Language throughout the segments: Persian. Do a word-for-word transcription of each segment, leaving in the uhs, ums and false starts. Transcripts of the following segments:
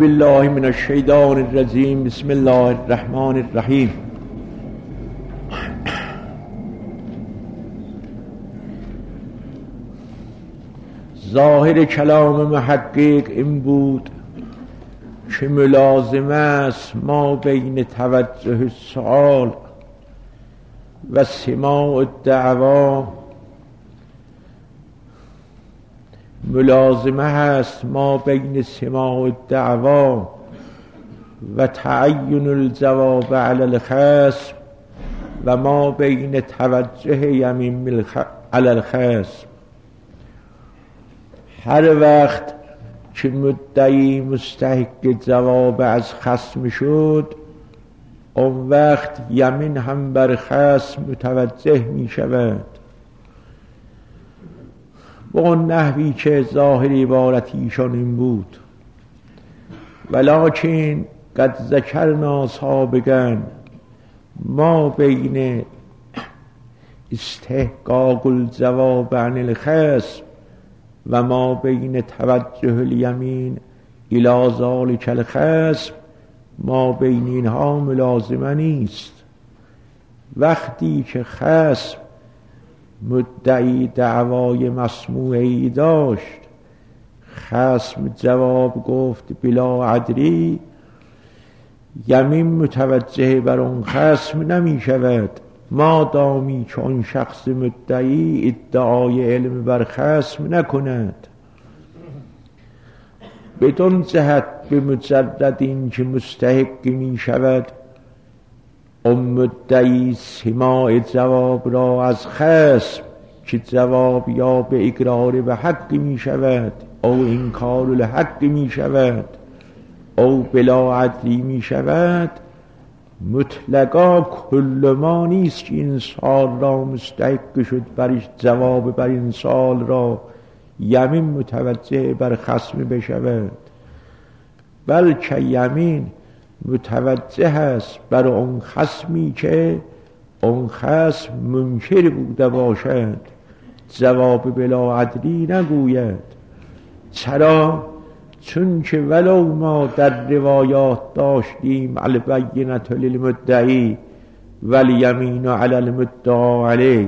بالله من الشیطان الرجیم. بسم الله الرحمن الرحیم. ظاهر کلام محقق این بود که ملازمه است ما بین توجه سؤال و سماع دعوا، ملازمه هست ما بین سماع دعوا و تعین الجواب علی الخصم و ما بین توجه یمین علی الخصم. هر وقت که مدعی مستحق جواب از خصم شد، اون وقت یمین هم بر خصم متوجه می شود با اون نحوی که ظاهر عبارت ایشان این بود. ولکن قد ذکرنا سابقا ما بین استحقاق الجواب عن الخصم و ما بین توجه الیمین الی ذلک الخصم، ما بین اینها ملازمه نیست. وقتی که خصم مدعی دعوای مسموعی داشت، خصم جواب گفت بلا ادری، یمین متوجه بر اون خصم نمی شود مادامی که اون شخص مدعی ادعای علم بر خصم نکند. بدون جهت به مجرد این که مستحق می شود اون مدعی سماع جواب را از خصم که جواب یا به اقرار به حق می شود او انکار الحق می شود او بلا عدلی می شود، مطلقا کل ما نیست که این سال را مستحق شد برش جواب بر این سال را یمین متوجه بر خصم بشود، بلکه یمین متوجه است بر اون خصمی که اون خصم منکر بوده باشد، جواب بلا عدلی نگوید. چرا؟ چون که ولو ما در روایات داشتیم البینة للمدعی والیمین علی المدعی علیه،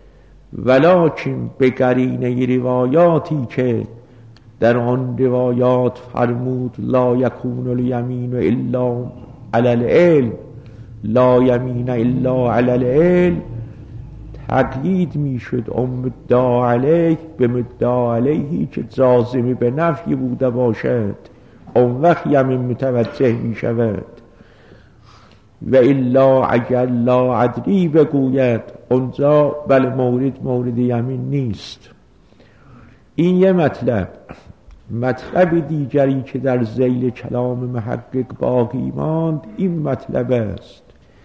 ولکن به قرینه روایاتی که در آن روایات فرمود لا یکون الیمین الا علی العلم لا یمین الا علی العلم، تقیید می شد اون مدعا علیه به مدعا علیهی که جازمی به نفی بوده باشد، اون وقت یمین متوجه می شود. و الا اگر لا عدلی بگوید اونجا بل مورد مورد یمین نیست. این یه مطلب. مطلب دیگری که در ذیل کلام محقق باقی ماند این مطلب است.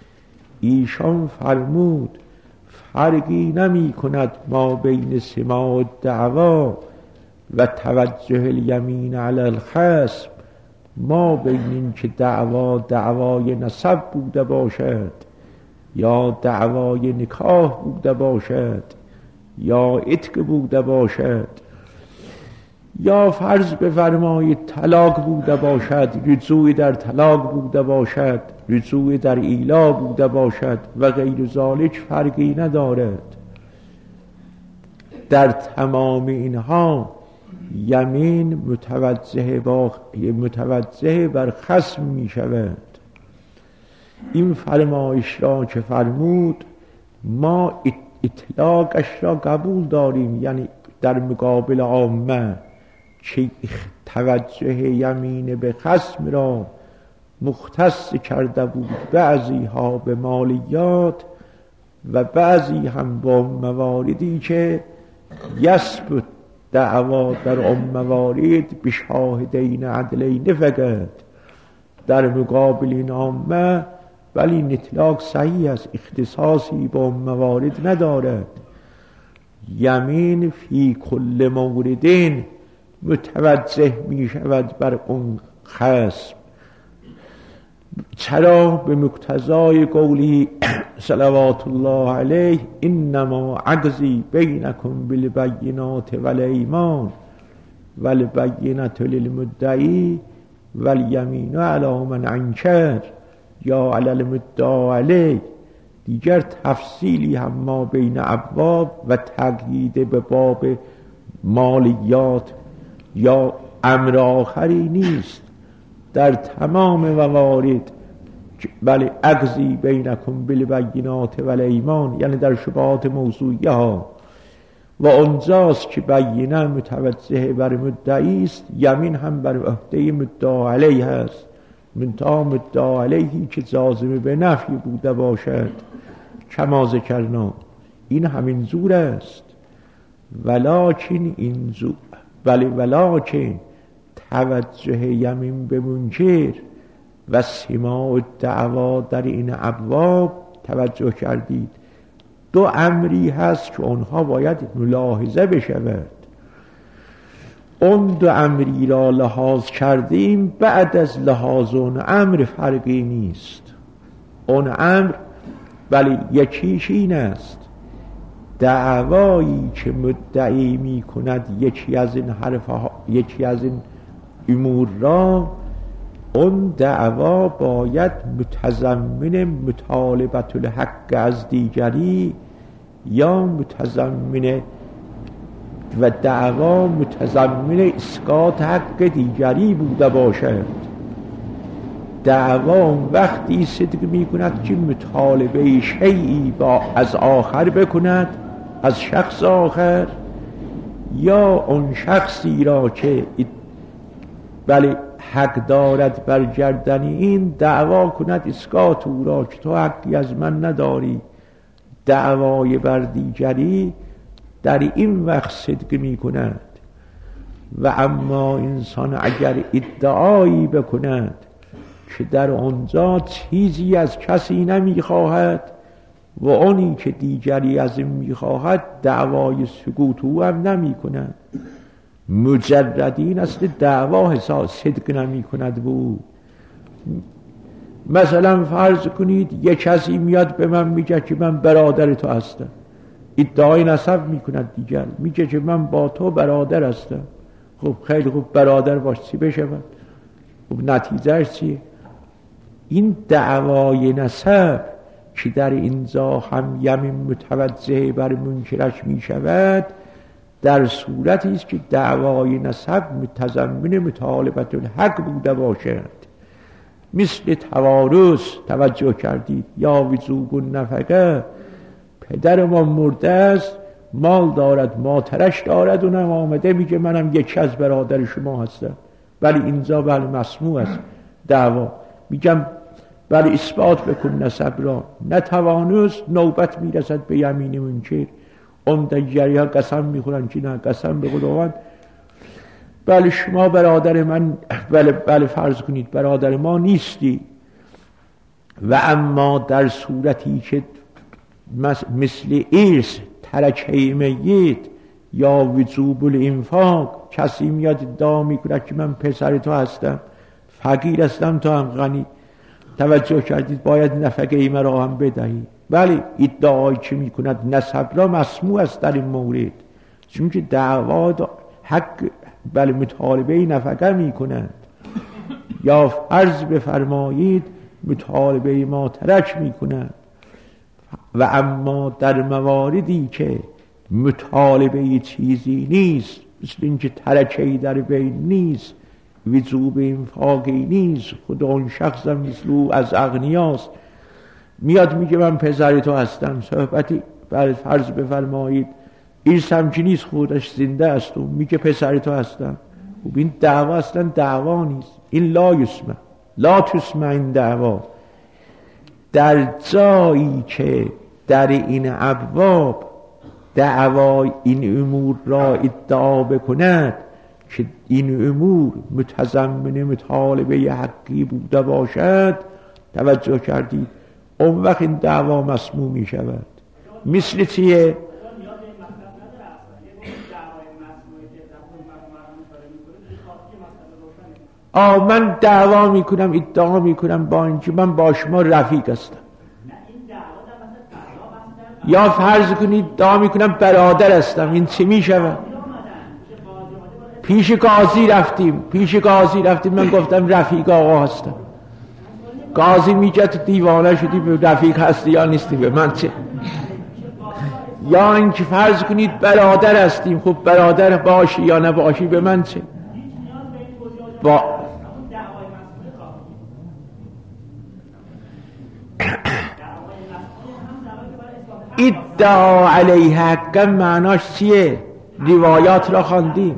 ایشان فرمود فرقی نمی کند ما بین سماع دعوا و توجه الیمین علی الخصم، ما بین این که دعوا دعوای نسب بوده باشد یا دعوای نکاح بوده باشد یا عتق بوده باشد یا فرض بفرمایید طلاق بوده باشد، رجوع در طلاق بوده باشد، رجوع در ایلا بوده باشد و غیر ذالک فرقی ندارد. در تمام اینها یمین متوجه, با متوجه بر خصم می شود. این فرمایش را که فرمود ما اطلاقش را قبول داریم، یعنی در مقابل عامه که توجه یمین به خصم را مختص کرده بود بعضی ها به مالیات و بعضی هم با مواردی که یثبت دعوا در اون موارد به شاهدین عدلین فقط. در مقابل این عامه ولی این اطلاق صحیح است، اختصاصی با موارد ندارد. یمین فی کل موردین متوجه می شود بر اون خصم. چرا؟ به مقتضای قولی صلوات الله علیه انما عجزی بینکم بالبینات والایمان والبینة للمدعی والیمین علی من انکر یا علی المدعی علیه. دیگر تفصیلی هم ما بین ابواب و تقیید به باب مالیات یا امر آخری نیست. در تمام موارد بله اقضی بینکم بالبینات والایمان، یعنی در شبهات موضوعیه ها و اونجاست که بینه متوجه بر مدعی است، یمین هم بر عهده مدعی علیه است. منتها مدعی علیهی که جازم به نفی بوده باشد کما ذکرنا این همین زور است. ولکن این زور بله ولکن توجه یمین به منکر و سماع دعوا در این ابواب توجه کردید. دو امری هست که اونها باید ملاحظه بشود. اون دو امری را لحاظ کردیم، بعد از لحاظ اون امر فرقی نیست. اون امر بله یکیش این است، دعوایی که مدعی می کند یکی از این حرف ها، یکی از این امور را، اون دعوا باید متضمن مطالبت الحق از دیگری یا متضمن و دعوا متضمن اسقاط حق دیگری بوده باشد. دعوا وقتی صدق می کند که مطالبه شیئی با از آخر بکند، از شخص آخر، یا اون شخصی را که بله حق دارد بر گردن این دعوا کند اسقاط او را که تو حقی از من نداری. دعوای بر دیگری در این وقت صدق می کند. و اما انسان اگر ادعایی بکند که در آنجا چیزی از کسی نمی خواهد و اونی که دیگری از این می خواهد، دعوای سکوت او هم نمی کند. مجردین است دعوا حساب صدق نمی کند بود. مثلا فرض کنید یک کسی میاد به من میگه که من برادر تو هستم، ادعای نسب میکند، دیگر میگه که من با تو برادر هستم. خب خیلی خوب، برادر باش، چی بشود؟ خب نتیجهش چیه؟ این دعوای نسب که در اینجا هم یمین متوجه بر منکرش میشود، در صورتی است که دعوای نسب متضمن مطالبت الحق بوده باشد. مثل توارث توجه کردید، یا وجوب النفقه، پدر ما مرده است، مال دارد، ماترش دارد، اونم آمده میگه منم یکی از برادر شما هستم، ولی اینجا بله مسموع است دعوا. میگم بله اثبات بکن نسب را، نتوانست، نوبت میرسد به یمین منکر. اون دیگری ها قسم میخورن که نه، قسم به خداوند بله شما برادر من، بله بله فرض کنید برادر ما نیستی. و اما در صورتی که مثل ارث، ترکه میت یا وجوب الانفاق، کسی میاد ادعا میکنه که من پسر تو هستم، فقیر هستم تو هم غنی، توجه کردید باید نفقه ای مرا هم بدهی. بله ادعایی که میکند نسب را مسموع است در این مورد، چون که دعوا حق بله مطالبه نفقه میکنند. یا فرض بفرمایید مطالبه ما ترک میکنند. و اما در مواردی که مطالبه چیزی نیست، مثل اینکه ترکه‌ای در بین نیست، وجوب انفاقی نیست، خود اون شخص هم مثل او از اغنیاست، میاد میگه من پسر تو هستم، صحبتی بر فرض بفرمایید ایرس هم که نیست، خودش زنده است و میگه پسر تو هستم. خب این دعوا اصلا دعوا نیست، این لا یسمع، لا تسمع این دعوا. در جایی که در این ابواب دعوای این امور را ادعا بکند که این امور متضمن مطالبه حقی بوده باشد، توجه کردید، اون وقت این دعوا مسموع می شود. مثل چیه؟ آه من دعوا می کنم، ادعا می کنم با اینکه من با شما رفیق هستم، یا فرض کنید ادعا می کنم برادر هستم، این چی می شود؟ پیش قاضی رفتیم پیش قاضی رفتیم من گفتم رفیق آقا هستم. قاضی میگه تو دیوانه شدی، به رفیق هستی یا نیستی به من چه؟ یا اینکه فرض کنید برادر هستیم، خب برادر باشی یا نباشی به من چه؟ با ادعا علیه حقا معناش چیه؟ روایات را خواندیم.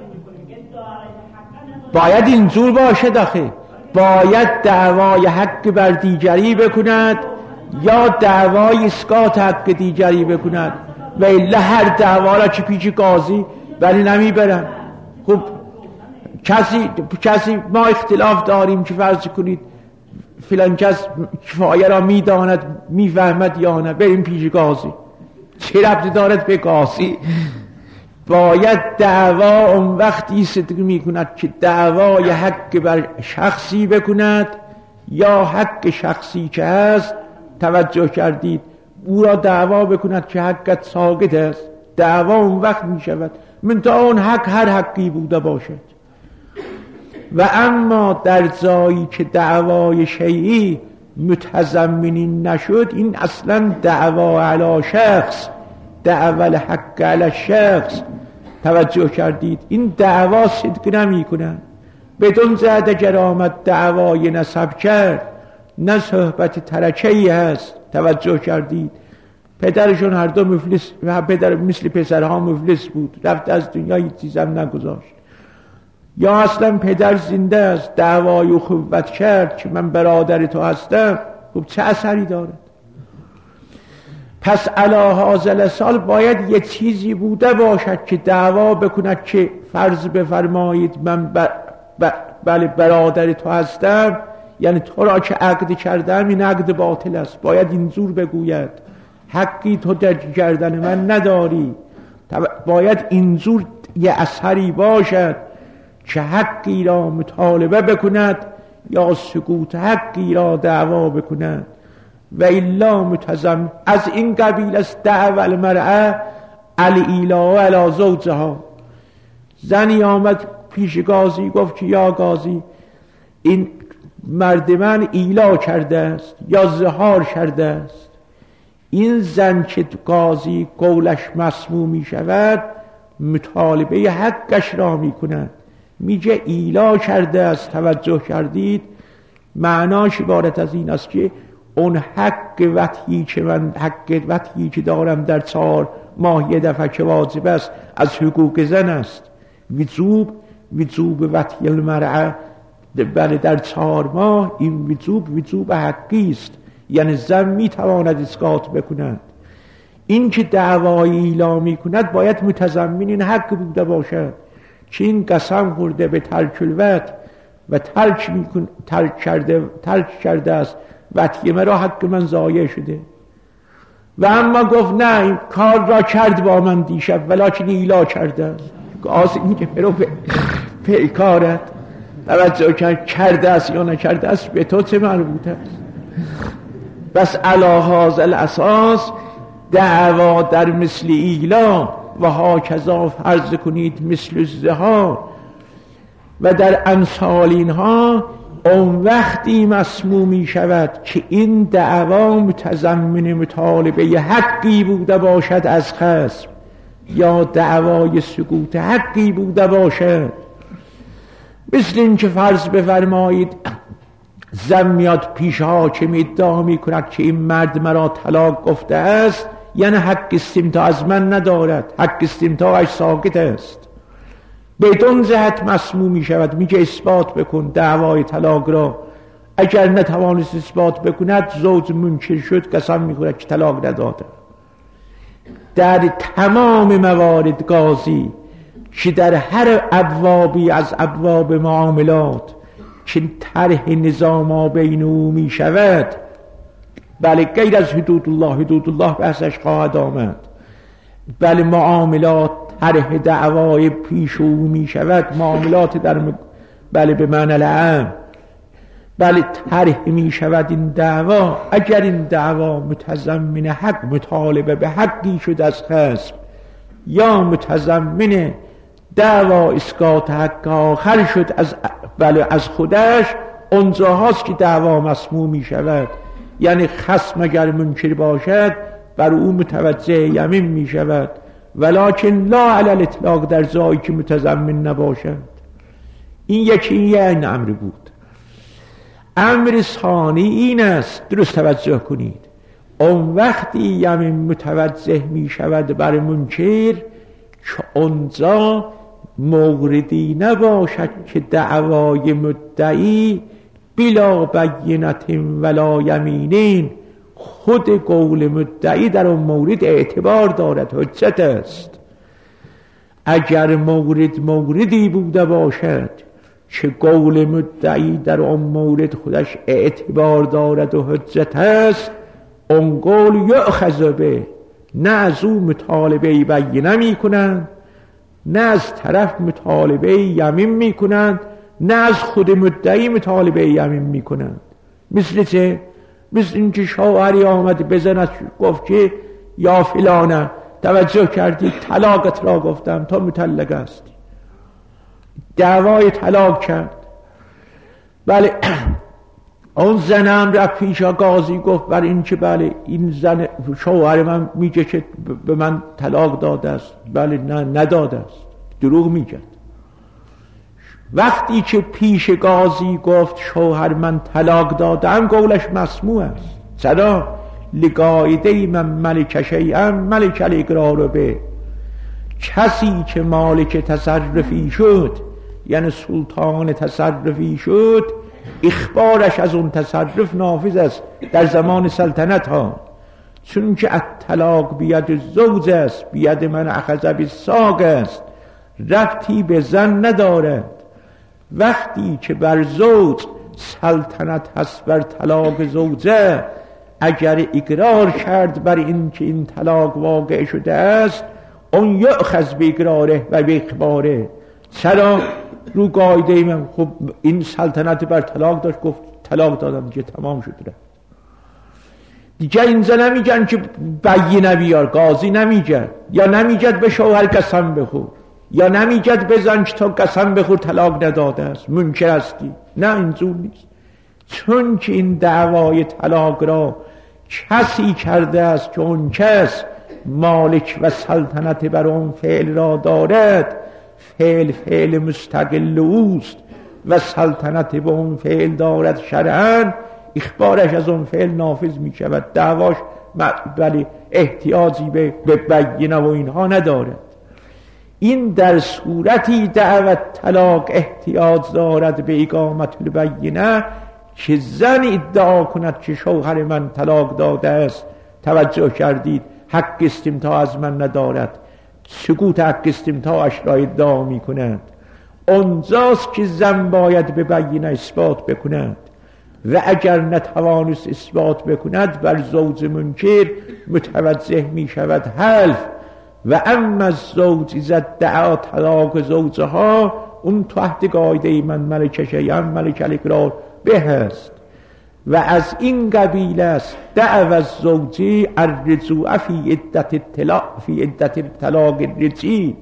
باید اینجور باشه داخل، باید دعوای حق بر دیگری بکند یا دعوای اسقاط حق دیگری بکند، و الا هر دعوا را که پیش قاضی ولی نمیبرن. خب کسی کسی ما اختلاف داریم که فرض کنید فلان کس کفایه را میداند میفهمد یا نه، بریم پیش قاضی. چه ربطی دارد به قاضی؟ باید دعوا اون وقتی صدق میکند که دعوای حق بر شخصی بکند یا حق شخصی که هست، توجه کردید، او را دعوا بکند که حقت ساقط است. دعوا اون وقت میشود من تا اون حق هر حقی بوده باشد. و اما در جایی که دعوای شیعی متضمنی نشد، این اصلا دعوا علی شخص، دعوال حق علی شخص، توجه کردید، این دعوا صدق نمی کنن. بدون زده جرامت دعوای نسب کرد، نه صحبت ترکه‌ای هست. توجه کردید، پدرشون هر دو مفلس و پدر مثل پسرها مفلس بود، رفت از دنیا هیچ چیزم نگذاشت. یا اصلا پدر زنده است، دعوای اخوت کرد که من برادر تو هستم، خب چه اثری دارد؟ پس علی هذا سال باید یه چیزی بوده باشد که دعوا بکند که فرض بفرمایید من ب... ب... بله برادر تو هستم، یعنی تو را که عقد کردم این عقد باطل است. باید اینجور بگوید حقی تو در کردن من نداری. باید اینجور یه اثری باشد که حقی را مطالبه بکند یا سکوت حقی را دعوا بکند. و الا متزم از این قبیل است دعوى المرأة الإیلاء علی زوجها. زنی آمد پیش قاضی گفت که یا قاضی این مرد من ایلا کرده است یا زهار کرده است. این زن که قاضی قولش مسموع می شود، مطالبه حقش را می کند، میگه ایلا کرده است. توجه کردید، معناش عبارت از این است که اون حق وطیی که من حق وطیی که دارم در چهار ماه یه دفعه که واجب است از حقوق زن است. وجوب وجوب وطی المرأة، بله در چهار ماه این وجوب وجوب حقی است، یعنی زن میتواند اسقاط بکند. این که دعوای ایلا میکند باید متضمن این حق بوده باشد که این قسم خورده به ترک الوطی و ترک میکن ترک کرده ترک کرده است وطی مرا، حق من ضایع شده. و اما گفت نه این کار را کرد با من دیشب ولکن ایلا کرده است. قاضی میگه برو پیکارت توجه کرده است یا نکرده است به تو چه مربوط است؟ بس علی هذا الاساس دعوا در مثل ایلا و هاکذا فرض کنید مثل الزهار و در امثال اینها اون وقتی مسموع می شود که این دعوا متضمن مطالبه حقی بوده باشد از خصم یا دعوای سکوت حقی بوده باشد. مثل این که فرض بفرمایید زن میاد پیش حاکم ادعا می کند که این مرد مرا طلاق گفته است، یعنی حق استمتاع از من ندارد، حق استمتاعش ساقط است. بدون جهت مسموع می شود، میگه اثبات بکن دعوای طلاق را. اگر نتوانست اثبات بکند زوج منکر شد، قسم میخورد که طلاق نداده. در تمام موارد قاضی که در هر ابوابی از ابواب معاملات که طرح نظام بین او می شود، بله غیر از حدود الله، حدود الله بحثش خواهد آمد، بله معاملات طرح دعوای پیش او می شود، معاملات در م... بله به معنی العام، بله طرح می شود این دعوا. اگر این دعوا متضمن حق، مطالبه به حقی شد از خصم یا متضمن دعوا اسقاط حق آخر شد از بله از خودش، اونجاهاست که دعوا مسموع می شود. یعنی خصم اگر منکر باشد بر او متوجه یمین می شود، ولکن لا علی الاطلاق در جایی که متضمن نباشد. این یکی این امر بود. امر ثانی این است، درست توجه کنید، اون وقتی یمین متوجه می شود بر منکر که اونجا موردی نباشد که دعوای مدعی بلا بینت ولا یمینین، خود قول مدعی در اون مورد اعتبار دارد، حجت است. اگر مورد موردی بوده باشد که قول مدعی در اون مورد خودش اعتبار دارد و حجت است، اون قول یؤخذ به، نه از او مطالبه بینه می کنند، نه از طرف مطالبه یمین می کنند، نه از خود مدعی مطالبه یمین می کنند. مثل چه؟ مثل اینکه شوهری آمد بزند گفت که یا فلانه توجه کردی طلاقت را گفتم تا مطلق است، دعوای طلاق کرد. بله اون زنم رفت پیش قاضی گفت بر این که بله این زن شوهر من میگه که به من طلاق داده است. بله نه نداده است، دروغ میگه. وقتی که پیش قاضی گفت شوهر من طلاق دادم، قولش مسموع است. چرا؟ لقاعده من ملک شیئا ملک الاقرار به، کسی که مالک تصرفی شد یعنی سلطان تصرفی شد، اخبارش از اون تصرف نافذ است در زمان سلطنت ها، چون که الطلاق بید زوج است، بید من اخذ بالساق است، ربطی به زن ندارد. وقتی که بر زوج سلطنت هست بر طلاق زوجه، اگر اقرار کرد بر این که این طلاق واقع شده است، اون یأخذ به اقراره و به اخباره. چرا؟ رو قاعده من خب این سلطنت بر طلاق داشت، گفت طلاق دادم دیگه تمام شد رفت دیگه. این زن نمیگن که بینه بیار، قاضی نمیگه، یا نمیگه به شوهر قسم بخور، یا نمیگه بزن که تا قسم بخور طلاق نداده است منکر هستی. نه اینجور نیست، چون که این دعوای طلاق را کسی کرده است که اون کس مالک و سلطنت بر اون فعل را دارد، فعل فعل مستقل اوست و سلطنت به اون فعل دارد شرعاً، اخبارش از اون فعل نافذ می شود، دعواش ولی احتیاجی به بینه و اینها ندارد. این در صورتی دعوت طلاق احتیاج دارد به اقامت البینه که زن ادعا کند که شوهر من طلاق داده است. توجه کردید، حق استمتاع از من ندارد، سکوت حق استمتاعش را ادعا می کند. اونجاست که زن باید به بینه اثبات بکند و اگر نتوانست اثبات بکند بر زوج منکر متوجه می شود حلف. و اما الزوج اذا ادعا طلاق زوجها، اون تحت قاعده من ملک شیئا ملک الاقرار به است و از این قبیل است دعوی الزوجی الرجوع فی عدت الطلاق فی عدت الطلاق الرجعی.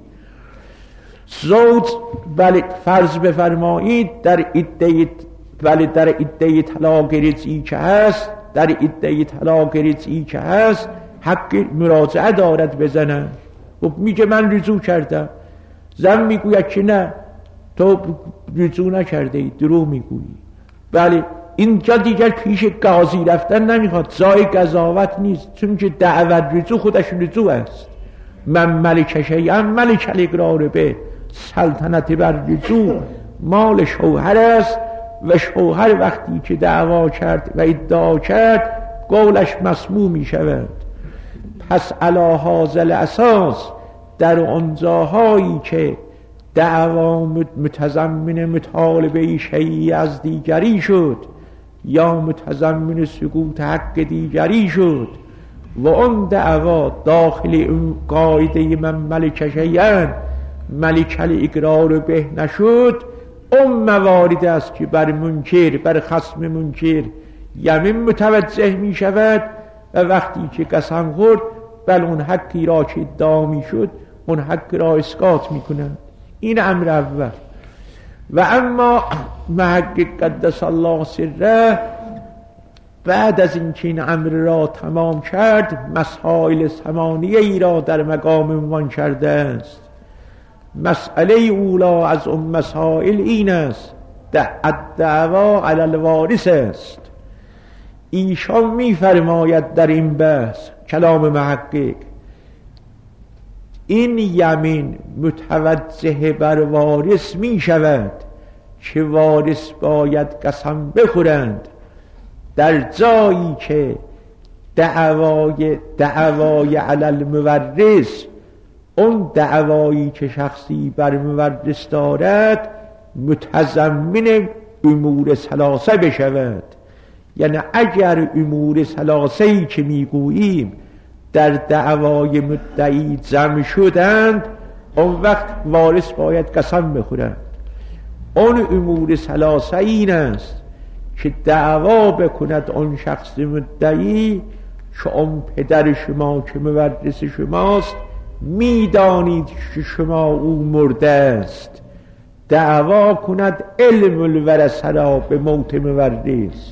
زوج بله فرض بفرمایید در عده بله در عده طلاق رجعی که هست، در عده طلاق رجعی که هست حق مراجعه دارد بزنن. خب میگه من رجوع کردم، زن میگوید که نه تو رجوع نکرده ای، دروغ میگویی. بله اینجا دیگر پیش قاضی رفتن نمیخواد، جای قضاوت نیست، چون که دعوت رجوع خودش رجوع است. من ملک شیئا ملک الاقرار به، سلطنت بر رجوع مال شوهر است و شوهر وقتی که دعوا کرد و ادعا کرد قولش مسموع می شود. پس علی هذا الاساس در آنجاهایی که دعوا متضمن مطالبه شیعی از دیگری شد یا متضمن سقوط حق دیگری شد و اون دعوا داخل اون قاعده من ملک شیئا ملک الاقرار به نشد، اون موارد است که بر منکر بر خصم منکر یمین متوجه می شود و وقتی که قسم خورد بل اون حقی را که ادعا می شد اون حق را اسقاط می کنند. این امر اول. و اما محقق قدس الله سره بعد از اینکه این امر را تمام کرد مسائل ثمانیه ای را در مقام عنوان کرده است. مسئله اولا از اون مسائل این است الدعوا علی الوارث است. ایشان می‌فرماید در این بحث کلام محقق این یمین متوجه بر وارث می شود که وارث باید قسم بخورند در جایی که دعوای دعوای علی المورث، اون دعوایی که شخصی بر مورث دارد متضمن امور ثلاثه بشود. یعنی اگر امور ثلاثه ای که میگوییم در دعوای مدعی جمع شدند، اون وقت وارث باید قسم بخورند. اون امور ثلاثه این است که دعوا بکند اون شخص مدعی که اون پدر شما که مورث شماست میدانید که شما او مرده است، دعوا کند علم الورثه را به موت مورث.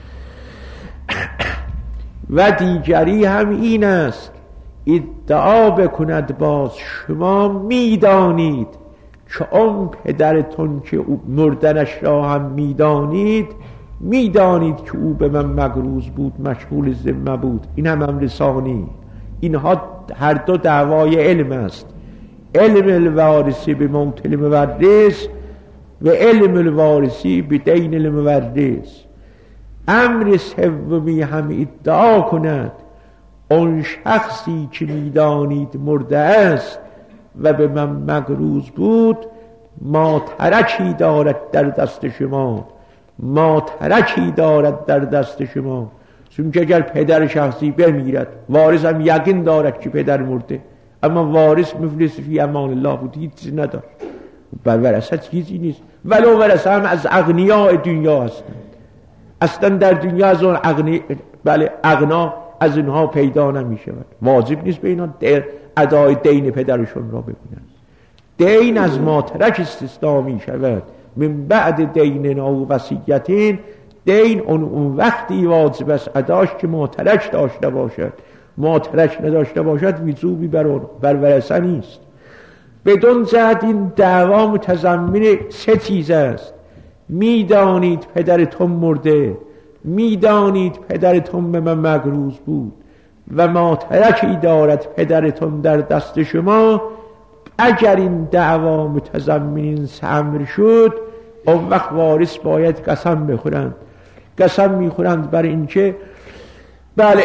و دیگری هم این است ادعا بکند باز شما میدانید که اون پدرتون که مردنش را هم میدانید میدانید که او به من مگروز بود، مشغول ذمه بود. این هم امر ثانی. اینها هر دو دعوای علم است، علم الوارثی به موت المورث و علم الوارثی به دین المورث. امر سومی هم ادعا کند اون شخصی که میدانید مرده است و به من مگروز بود ما ترکی دارد در دست شما، ما ترکی دارد در دست شما. چون که اگر پدر شخصی بمیرد وارث هم یقین دارد که پدر مرده، اما وارث مفلس فی امان الله بود، هیچ چیزی نداشت، بر ورثه چیزی نیست. ولو ورثه هم از اغنیاء دنیا هستند، اصلا در دنیا از اون اغنی بله اغنا از اینها پیدا نمی شود. واجب نیست به اینا ادای دین پدرشون را بکنند. دین از ما ترک استثنا می شود. من بعد دین او وصیتین، دین اون, اون وقتی واجب است اداش که ما ترک داشته باشد. ما ترک نداشته باشد ویزوبی بر اون بر ورثه نیست. بدون جهت این دعوا متضمن سه چیز است. میدانید پدرتون مرده، میدانید پدرتون به من مگروز بود و ما ترکی دارد پدرتون در دست شما. اگر این دعوا متضمن این امر شد اون وقت وارث باید قسم بخورند. قسم میخورند بر اینکه بله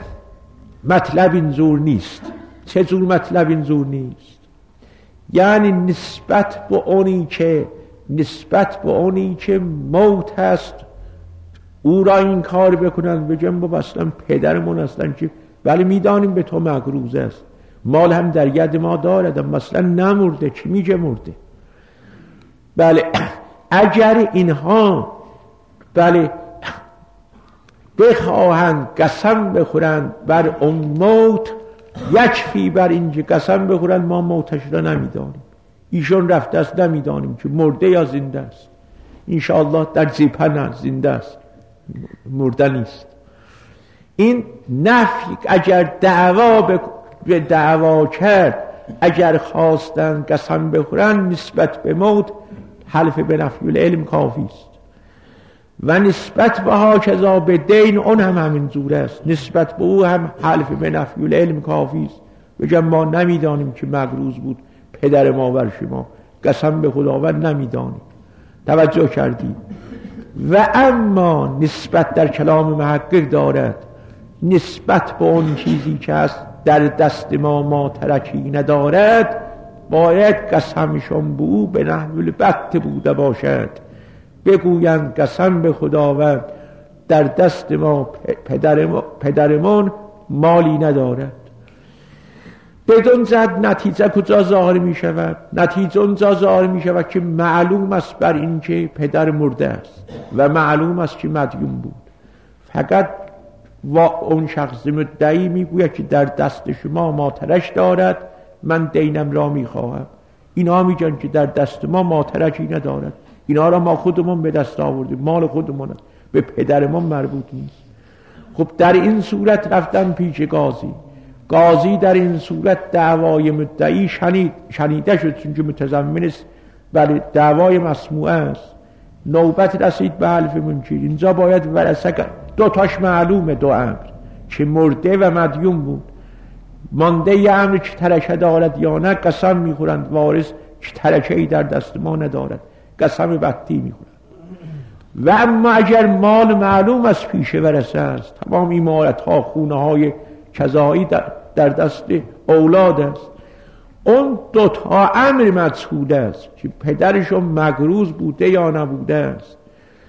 مطلب این زور نیست. چه جور مطلب این زور نیست؟ یعنی نسبت به اونی که نسبت به اونی که موت هست او را این کار بکنند، بگم با اصلا پدرمون هستن که ولی میدانیم به تو مگروز است، مال هم در ید ما دارد، مثلا نمرده، چی میگه مرده. بله اگر اینها بله بخواهند قسم بخورند بر اون موت، یکفی بر اینکه قسم بخورند ما موتش را نمیدانیم، ایشون رفته است نمیدانیم که مرده یا زنده است. انشاءالله در زیپن زنده است، مرده نیست. این نفی اگر دعوا به دعوا کرد، اگر خواستن قسم بخورن نسبت به موت، حلف به نفی العلم کافی است. و نسبت به ها کذا به دین اون هم همین زور است، نسبت به او هم حلف به نفی العلم کافی است. بگم ما نمیدانیم که مگروز بود پدر ما بر شما، قسم به خداوند نمیدانیم. توجه کردید؟ و اما نسبت در کلام محقق دارد نسبت به اون چیزی که هست در دست ما ما ترکی ندارد، باید قسمشون به او به نحو البت بوده باشد. بگویند قسم به خداوند در دست ما پدرمان, پدرمان مالی ندارد. بدون زد نتیجه کجا ظاهر می شود؟ نتیجه اونجا ظاهر می شود که معلوم است بر این که پدر مرده است و معلوم است که مدیون بود. فقط و اون شخص مدعی می گوید که در دست شما ماترش دارد، من دینم را می خواهم. اینا میگن که در دست ما ماترجی ندارد، اینا را ما خودمون به دست آوردیم، مال خودمون است، به پدرمون مربوط نیست. خب در این صورت رفتن پیش قاضی. قاضی در این صورت دعوای مدعی شنید شنیده شد، چون که متضمن است بله دعوای مسموعه است. نوبت رسید به حلف منکر. اینجا باید ورثه دو تاش معلومه، دو امر که مرده و مدیون بود. مانده ی امر که ترکه دارد یا نه، قسم میخورند وارث که ترکه ای در دست ما ندارد، قسم بطی میخورند. و اما اگر مال معلوم از پیش ورثه است، تمام امارت ها، خونه های کذایی در, در دست اولاد است، اون دوتا امر مجهول است که پدرشون مگروز بوده یا نبوده است.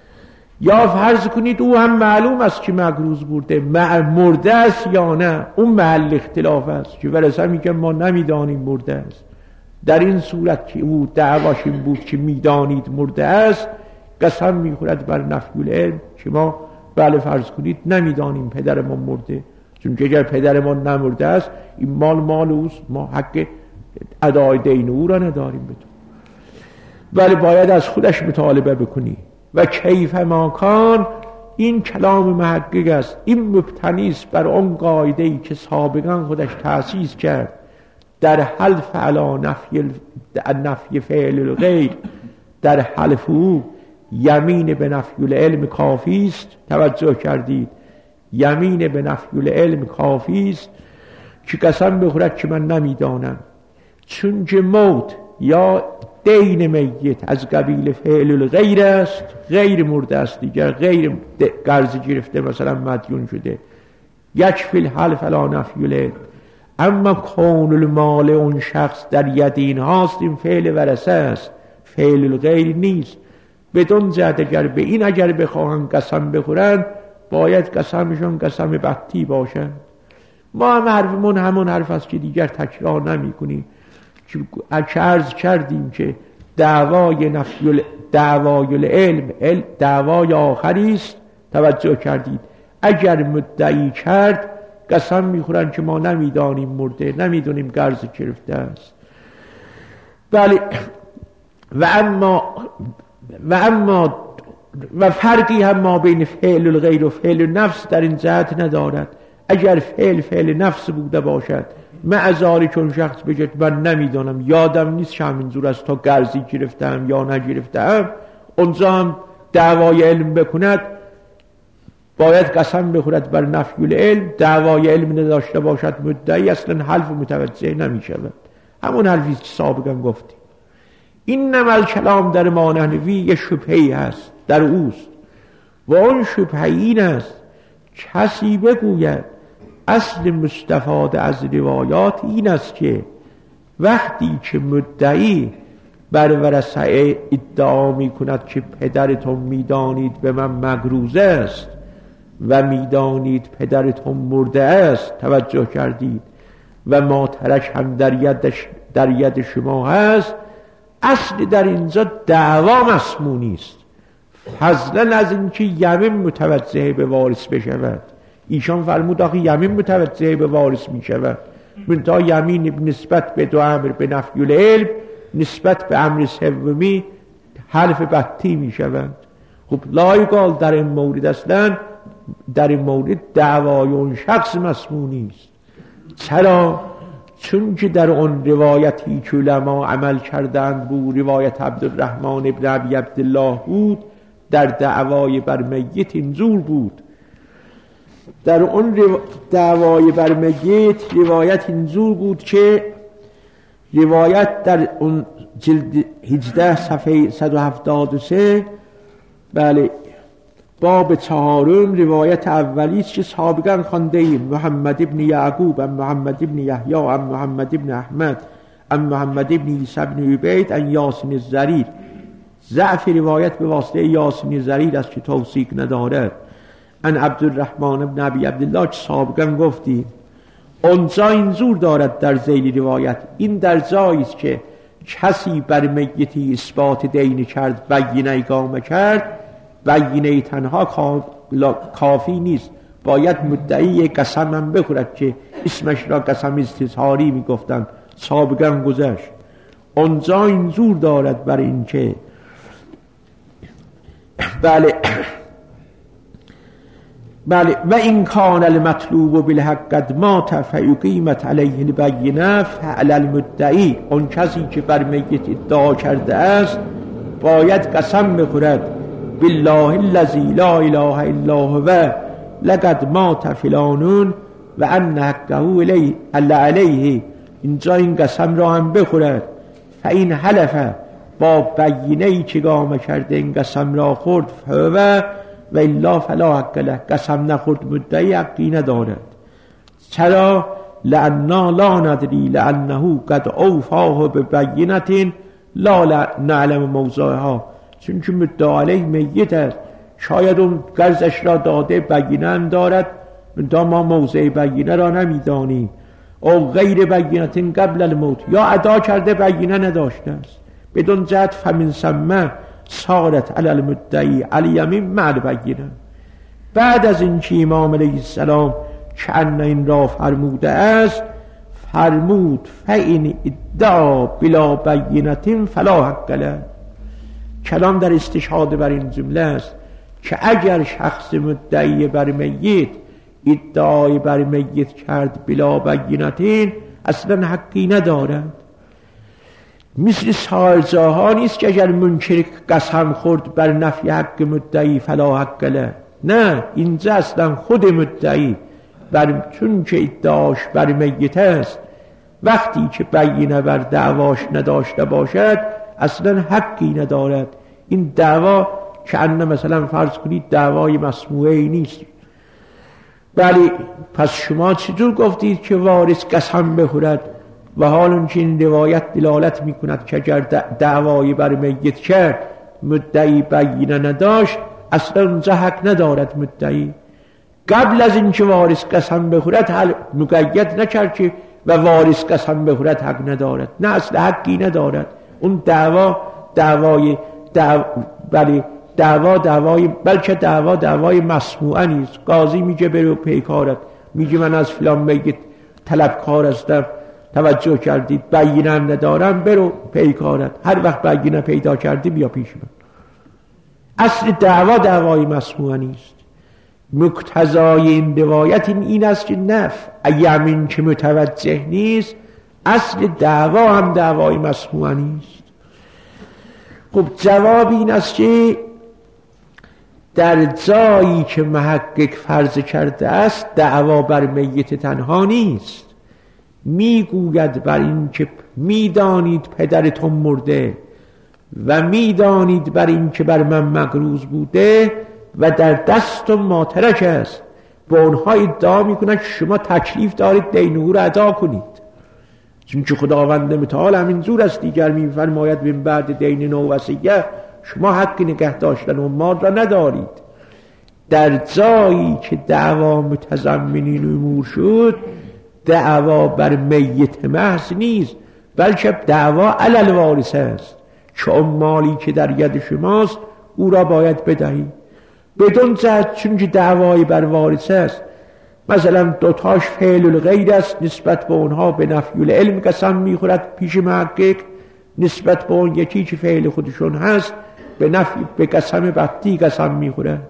یا فرض کنید او هم معلوم است که مگروز بوده، مرده است یا نه، اون محل اختلاف است که ورثه میگه ما نمیدانیم مرده است. در این صورت که او دعواش این بود که میدانید مرده است، قسم میخورد بر نفی العلم که ما بله فرض کنید نمیدانیم پدرمان مرده، چون که اگر پدرمان نمرده است این مال مال اوست، ما حق ادای دین او را نداریم به تو. ولی باید از خودش مطالبه بکنی. و کیف ماکان، این کلام محقق است، این مبتنی است بر اون قاعده‌ای که سابقا خودش تأسیس کرد در حلف علی نفی نفی فعل الغیر. در حلف او یمین به نفی العلم کافی است. توجه کردید؟ یمین به نفی العلم کافی است که قسم بخورد که من نمیدانم، چون که موت یا دین میت از قبیل فعل الغیر است، غیر مرده است دیگر، غیر قرض گرفته مثلا مدیون شده، یک فی الحلف علی نفی العلم. اما کون المال اون شخص در یدین هاست، این فعل ورثه است، فعل الغیر نیست. بدون جهت اگر به این اگر بخواهند قسم بخورند باید قسمشون قسم بطی باشند. ما هم حرفمون همون حرف است که دیگر تکرار نمی کنیم، که عرض کردیم که دعوای نفی دعوای العلم دعوای آخری است. توجه کردید؟ اگر مدعی کرد قسم میخورن که ما نمیدانیم مرده، نمیدونیم قرض گرفته است. بله. و اما و اما و فرقی هم ما بین فعل الغیر و فعل نفس در این جهت ندارد. اگر فعل فعل نفس بوده باشد، معذاری چون شخص بگه من نمیدانم، یادم نیست که همینجور از تا قرضی گرفتم یا نگرفتم، اونجا هم دعوای علم بکند باید قسم بخورد بر نفی العلم. دعوای علم نداشته باشد مدعی اصلا حلف متوجه نمی شود. همون حرفی که سابقا گفتیم. این نمال کلام در مانحنوی یه شبهی هست در اوست، و اون شبهه این است کسی بگوید اصل مستفاده از روایات این است که وقتی که مدعی بر ورثه ادعا می کند که پدرتون میدانید به من مگروزه است و میدانید پدرتون مرده است، توجه کردید، و ماترک هم در یدش در ید شما هست، اصل در اینجا دعوا مسمونی است، فضلا از اینکه یمین متوجه به وارث بشود. ایشان فرمود آخه یمین متوجه به وارث می شود، منتها یمین نسبت به دو امر به نفی العلم، نسبت به امر سومی حلف بطی می شود. خب لایقال در این مورد اصلا در این مورد دعوای اون شخص مسمونی است. چرا؟ چون که در اون روایتی که علما عمل کردند بود، روایت عبدالرحمن ابن ابی عبدالله بود، در دعوای بر میت اینجور بود. در اون رو... دعوای بر میت روایت اینجور بود که روایت در اون جلد هجده صفحه صد و هفتاد و سه بله باب چهارم روایت اولی است که سابقا خوانده ایم. محمد ابن یعقوب ام محمد ابن یحیی ام محمد ابن احمد ام محمد ابن عیسی ابن عبید ان یاسین الزریر. ضعف روایت به واسطه یاسین الزریر است که توثیق ندارد. ان عبدالرحمن ابن ابی عبدالله که سابقا گفتیم. اونجا اینجور دارد در ذیل روایت، این در جایی است که کسی بر میتی اثبات دین کرد، بینه اقامه کرد، بینه تنها کافی نیست، باید مدعی قسم هم بخورد که اسمش را قسم استظهاری می گفتن، سابقا گذشت. اونجا این زور دارد بر این که بله بله و این کان المطلوب بالحق قد مات فیقیمت علیه البینه فعلی المدعی، اون کسی که بر میت ادعا کرده است باید قسم بخورد بالله الذی لا اله الا هو لقد مات فلانون و ان حقه علیه، اینجا این قسم را هم بخورد. فاین حلف، با بینه‌ای که گام کرده این قسم را خورد، فهو و الا فلا حق له، قسم نخورد مدعی حقی ندارد. چرا؟ لأننا لا ندری لأنه قد اوفاه ببینة لا نعلم موضعها، چون که مدعا علیه میت است، شاید اون قرضش را داده بینه هم دارد منتها ما موضع بینه را نمیدانیم، او غیر بینة قبل الموت، یا ادا کرده بینه نداشته است. بدون جهت فمن ثم صارت علی المدعی علی یمین مع البینه. بعد از این که امام علیه السلام چند این را فرموده است، فرمود فإن ادعا بلا بینة فلا حق له. کلام در استشهاد بر این جمله است که اگر شخص مدعی بر میت ادعای بر میت کرد بلا بینة، اصلا حقی ندارد. مثل سائرجاها نیست که اگر منکر قسم خورد بر نفی حق مدعی فلا حق له، نه، اینجا اصلا خود مدعی بر چون که ادعاش بر میت است، وقتی که بینه بر دعواش نداشته باشد اصلا حقی ندارد. این دعوا که انه مثلا فرض کنید دعوای مسموعی نیست. بله، پس شما چطور گفتید که وارث قسم بخورد و حال اون که این روایت دلالت میکند که اگر دعوای بر میت کرد مدعی بینه نداشت، اصلا اونجا حق ندارد مدعی. قبل از این که وارث قسم بخورد حل مقید نکرد که و وارث قسم بخورد حق ندارد، نه، اصلا حقی ندارد. اون دعوا دعوای دعو... بله دعوا دعوای بلکه دعوا دعوای مسموعه نیست. قاضی میگه برو پیکارت، میگه من از فلان میگه طلبکار هستم، توجه کردید بینه ندارم، برو پیکارت، هر وقت بینه پیدا کردی بیا پیش من. اصل دعوا دعوای مسموعه نیست. مقتضای این روایت این است که نف یمین که متوجه نیست، اصل دعوا هم دعوای مسموعه نیست. خب جواب این است که در جایی که محقق فرض کرده است دعوا بر میت تنها نیست، میگوید بر این که میدانید پدرتون مرده و میدانید بر این که بر من مقروض بوده و در دستم ماترک است، با اونها ادعا میکنن که شما تکلیف دارید دین او را ادا کنید، چون که خداوند متعال همین زور است. دیگر میفرماید من بعد دین نو وصیه، شما حق نگه داشتن و مال را ندارید. در جایی که دعوا متضمن این امور شد، دعوا بر میت محض نیست، بلکه دعوا علی الوارث است، چون مالی که در ید شماست او را باید بدهید. بدون جهت چون که دعوای بر وارث است، مثلا دوتاش فعل الغیر است، نسبت به اونها به نفی العلم قسم میخورد پیش محقق، نسبت به اون یکی که فعل خودشون هست به نفی به قسم بطی قسم میخورد.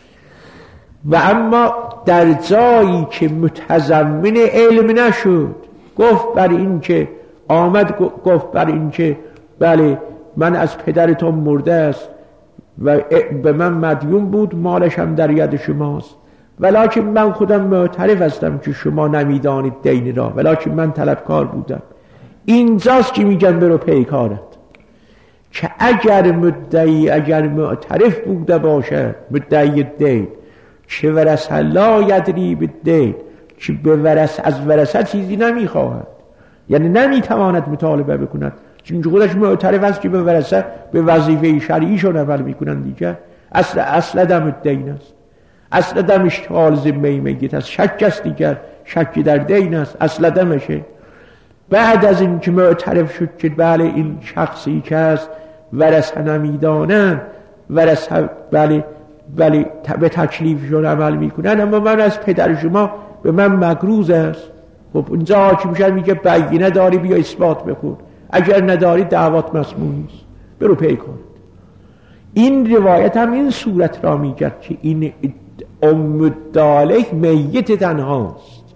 و اما در جایی که متضمن علم نشد، گفت بر این که آمد گفت بر این که بله من از پدرتون مرده است و به من مدیون بود، مالش هم در ید شماست، ولکن من خودم معترف هستم که شما نمیدانید دین را، ولکن من طلبکار بودم. اینجاست که میگن برو پیکارت، که اگر مدعی اگر معترف بوده باشه مدعی دین چه ورث لا یدری بالدین، که به ورث از ورثه چیزی نمیخواهد، یعنی نمیتواند مطالبه بکند، چون خودش معترف است که به ورثه به وظیفه شرعیشون عمل میکنن دیگه. اصل اصل دم دین است، اصل دم اشتغال ذمه میت است، شک است دیگر، شک در دین است، اصل دمشه. بعد از این که معترف شد که بله این شخصی که است ورثه نمیدانن، ورثه بله بله به تکلیفشون عمل میکنن، اما من از پدر شما به من مقروض است. خب اونجا حاکم میشه میگه بینه داری بیا اثبات بکن، اگر نداری دعوات مسموع نیست، برو پی کن. این روایت هم این صورت را میگرد که این ام مدعی میت تنهاست،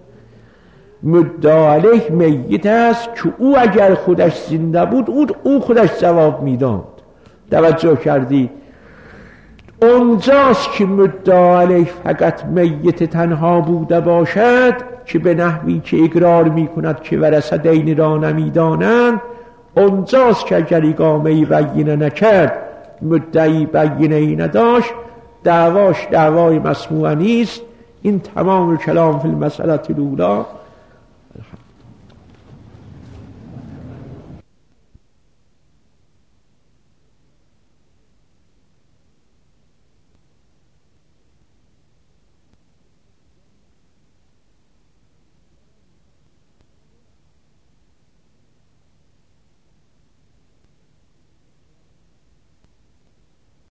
مدعی میت است که او اگر خودش زنده بود او, او خودش جواب میداد. توجه کردی؟ اونجاست که مدعی فقط میت تنها بوده باشد که به نحوی که اقرار میکند که ورثه دین را نمیدانند، اونجاست که اگر اقامه بینه نکرد، مدعی بینه ای نداشت، دعواش دعوای مسموع نیست. این تمام کلام فی المسئله الاولی.